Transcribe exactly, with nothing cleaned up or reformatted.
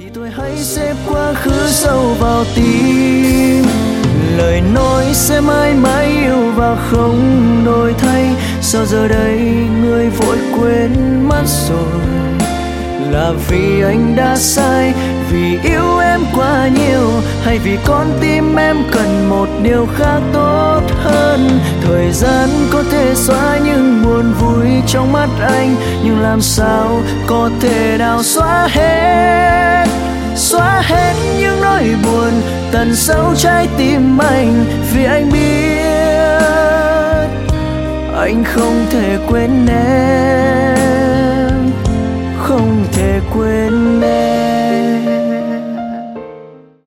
thì tôi hãy xếp quá khứ sâu vào tim, lời nói sẽ mãi mãi yêu và không đổi thay. Sao giờ đây người vội quên mất rồi, là vì anh đã sai, vì yêu em quá nhiều, hay vì con tim em cần một điều khác tốt hơn. Thời gian có thể xóa những buồn vui trong mắt anh, nhưng làm sao có thể nào xóa hết, xóa hết những nỗi buồn tận sâu trái tim anh. Vì anh biết anh không thể quên em.